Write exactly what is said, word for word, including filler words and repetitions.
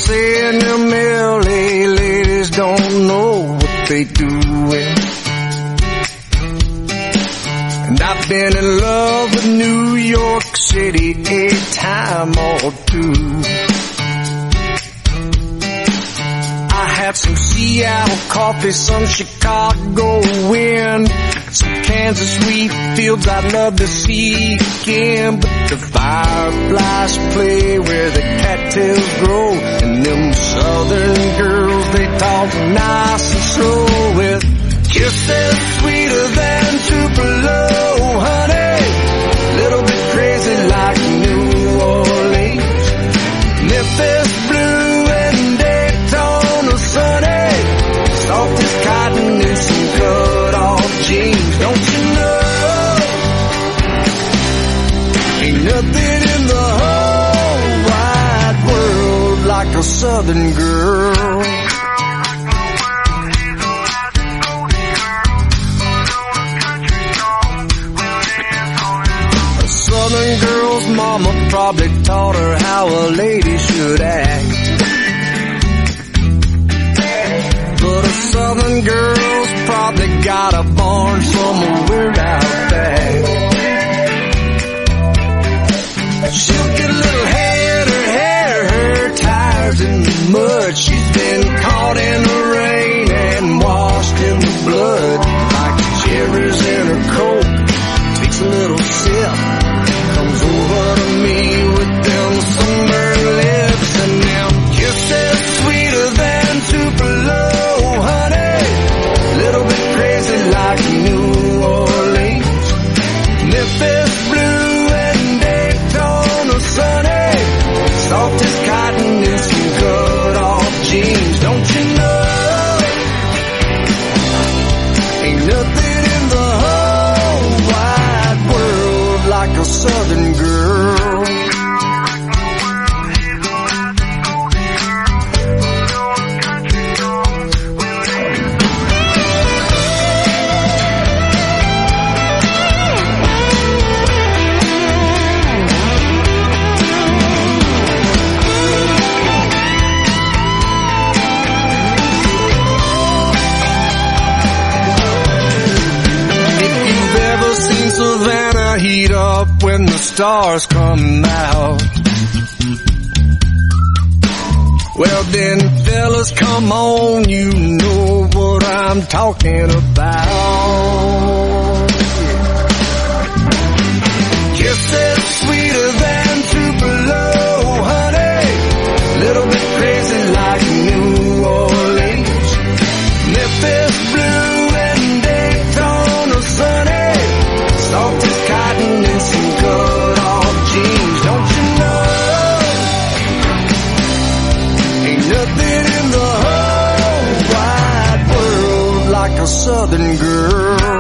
saying them L A ladies don't know what they doing. And I've been in love with New York City a time or two. I had some Seattle coffee, some Chicago wind, some Kansas wheat fields I'd love to see again. But the fireflies play where the cattails grow, and them southern girls, they talk nice and slow with kisses sweeter than Tupelo, honey. Little bit crazy like New Orleans, Memphis blue and Daytona sunny, soft as cotton and some cut-off jeans. Don't you know, ain't nothing in the whole wide world like a southern girl. Southern girl's mama probably taught her how a lady should act, but a southern girl's probably got a barn somewhere out back. She'll get a little hair in her hair, her tires in the mud. She's been caught in the rain and washed in the blood, like cherries in her coat. Takes a little sip, comes over to me with them sunburned lips and them kisses sweeter than Tupelo, honey. Little bit crazy like New Orleans, Memphis blue and Daytona sunny, soft as cotton and some cut-off jeans. Don't you know, ain't nothing in the whole wide world like a southern girl. Savannah heat up when the stars come out. Well then, fellas, come on, you know what I'm talking about. Kisses sweeter than Tupelo, honey. Little bit crazy like New Orleans, Memphis blue and Daytona sunny, soft as cotton and some cut-off jeans. Don't you know, ain't nothing in the whole wide world like a southern girl.